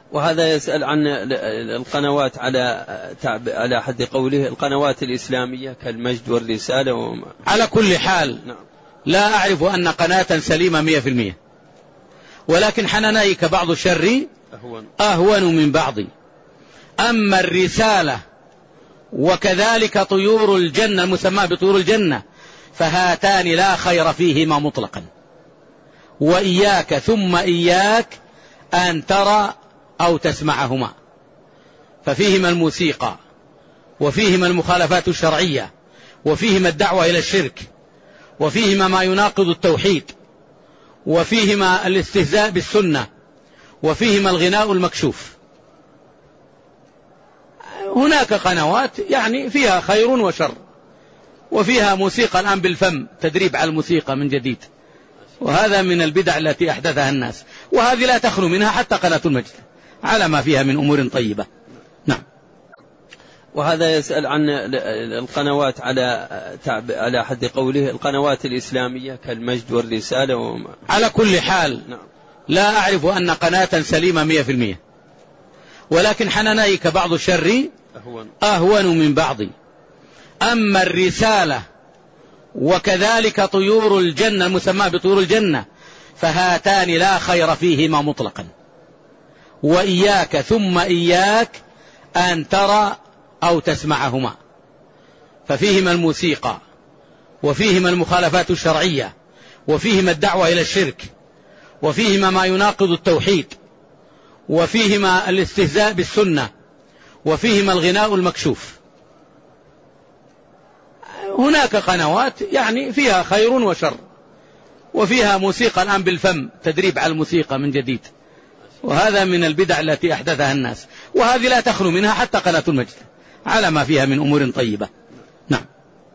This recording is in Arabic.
وهذا يسأل عن القنوات على حد قوله القنوات الإسلامية كالمجد والرسالة على كل حال لا أعرف أن قناة سليمة 100%، ولكن حنانيك بعض الشر أهون من بعض. أما الرسالة وكذلك طيور الجنة المسمى بطيور الجنة فهاتان لا خير فيهما مطلقا، وإياك ثم إياك أن ترى أو تسمعهما، ففيهما الموسيقى وفيهما المخالفات الشرعية وفيهما الدعوة إلى الشرك وفيهما ما يناقض التوحيد وفيهما الاستهزاء بالسنة وفيهما الغناء المكشوف. هناك قنوات يعني فيها خير وشر، وفيها موسيقى الآن بالفم، تدريب على الموسيقى من جديد، وهذا من البدع التي أحدثها الناس، وهذه لا تخلو منها حتى قناة المجد على ما فيها من أمور طيبة. نعم. وهذا يسأل عن القنوات على حد قوله القنوات الإسلامية كالمجد والرسالة على كل حال لا أعرف أن قناة سليمة 100%، ولكن حنانيك بعض الشر أهون من بعض. أما الرسالة وكذلك طيور الجنة المسمى بطيور الجنة فهاتان لا خير فيهما مطلقا، وإياك ثم إياك أن ترى أو تسمعهما، ففيهما الموسيقى وفيهما المخالفات الشرعية وفيهما الدعوة إلى الشرك وفيهما ما يناقض التوحيد وفيهما الاستهزاء بالسنة وفيهما الغناء المكشوف. هناك قنوات يعني فيها خير وشر، وفيها موسيقى الآن بالفم، تدريب على الموسيقى من جديد، وهذا من البدع التي أحدثها الناس، وهذه لا تخلو منها حتى قناة المجد على ما فيها من أمور طيبة.